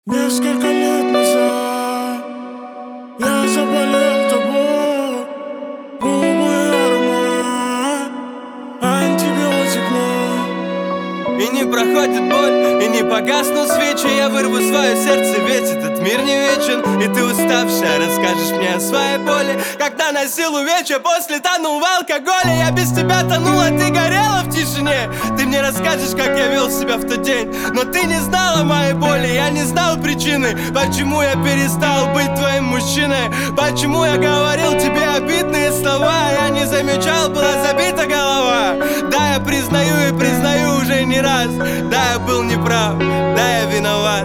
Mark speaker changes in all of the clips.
Speaker 1: Несколько лет назад я заболел тобой. Губы аромат, антибиотик мой.
Speaker 2: И не проходит боль, и не погаснут свечи. Я вырву свое сердце, ведь этот мир не вечен. И ты уставшая расскажешь мне о своей боли. Когда носил увечья, после тонул в алкоголе. Я без тебя тонула, ты горела в тишине. Ты мне расскажешь, как я вел себя в тот день. Но ты не знала моей боли, я не знал причины. Почему я перестал быть твоим мужчиной? Почему я говорил тебе обидные слова? Я не замечал, была забита голова. Да, я признаю и признаю уже не раз. Да, я был неправ, да, я виноват.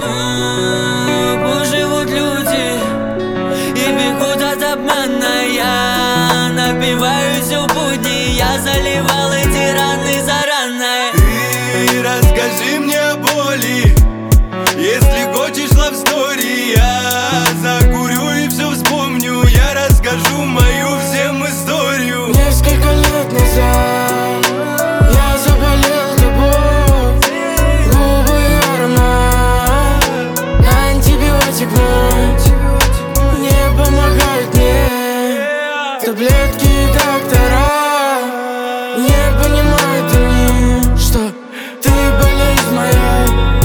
Speaker 3: Пусть живут люди и бегут от обмана. Я напиваюсь в будни, я заливал эти раны заранее.
Speaker 2: Ты расскажи мне о боли, если хочешь love story. Я закурю и все вспомню, я расскажу мою всем историю.
Speaker 1: Несколько лет назад я заболел тобой. Губы аромат, антибиотик мой. Не помогают мне таблетки и доктора. Не понимают они, что ты болезнь моя.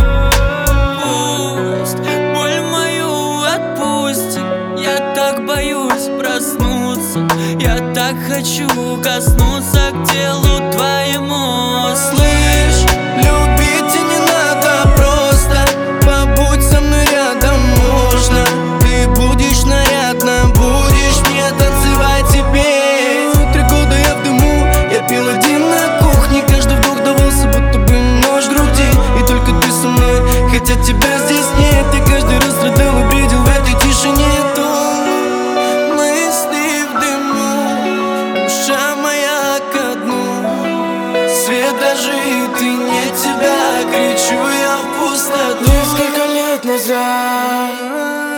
Speaker 3: Пусть боль мою отпусти, я так боюсь проснуться. Я так хочу коснуться к телу твоему. Слышь, любить и не надо, просто побудь со мной рядом можно. Ты будешь нарядно, будешь мне танцевать теперь. 3 года я в дыму, я пил один на кухне. Каждый вдох давался, будто бы нож в груди. И только ты со мной, хотя тебя здесь нет. Я каждый раз страдал и бредил в этой тишине. Мысли в дыму, душа моя ко дну. Свет дрожит и не тебя, кричу я в пустоту.
Speaker 1: Несколько лет назад